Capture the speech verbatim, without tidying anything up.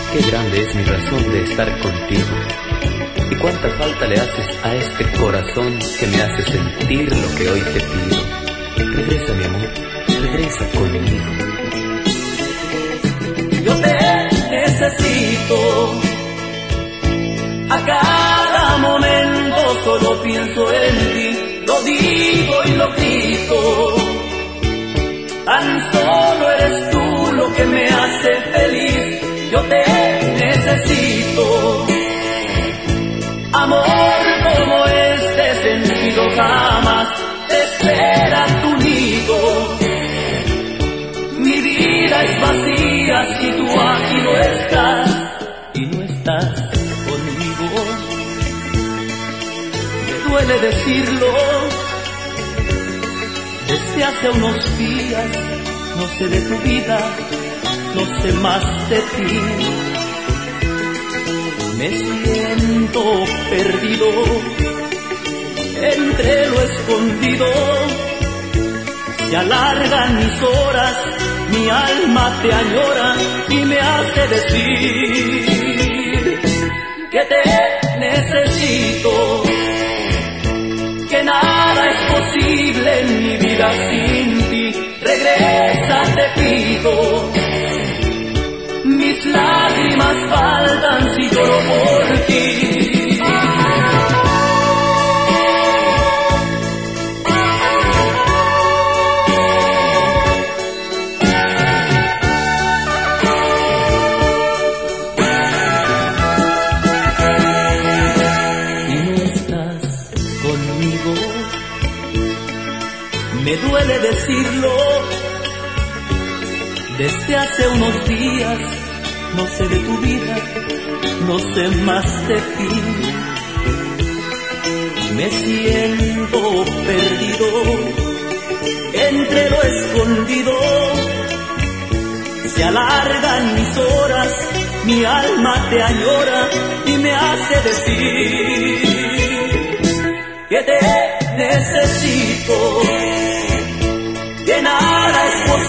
Qué grande es mi razón de estar contigo. Y cuánta falta le haces a este corazón que me hace sentir lo que hoy te pido. Regresa, mi amor, regresa conmigo. Yo te necesito. A cada momento solo pienso en ti. Lo digo y lo grito. Tan solo eres tú lo que me hace feliz. Yo te necesito. Amor como este sentido jamás te espera tu nido. Mi vida es vacía si tú aquí no estás y no estás conmigo. Me duele decirlo, desde hace unos días no sé de tu vida, no sé más de ti. Me siento perdido entre lo escondido. Se alargan mis horas, mi alma te añora y me hace decir que te necesito, que nada es posible en mi vida sin ti. Regresa, te pido. Mis lágrimas faltan si lloro por ti. Y no estás conmigo. Me duele decirlo, desde hace unos días no sé de tu vida, no sé más de ti. Me siento perdido entre lo escondido. Se alargan mis horas, mi alma te añora y me hace decir que te necesito, que nada es posible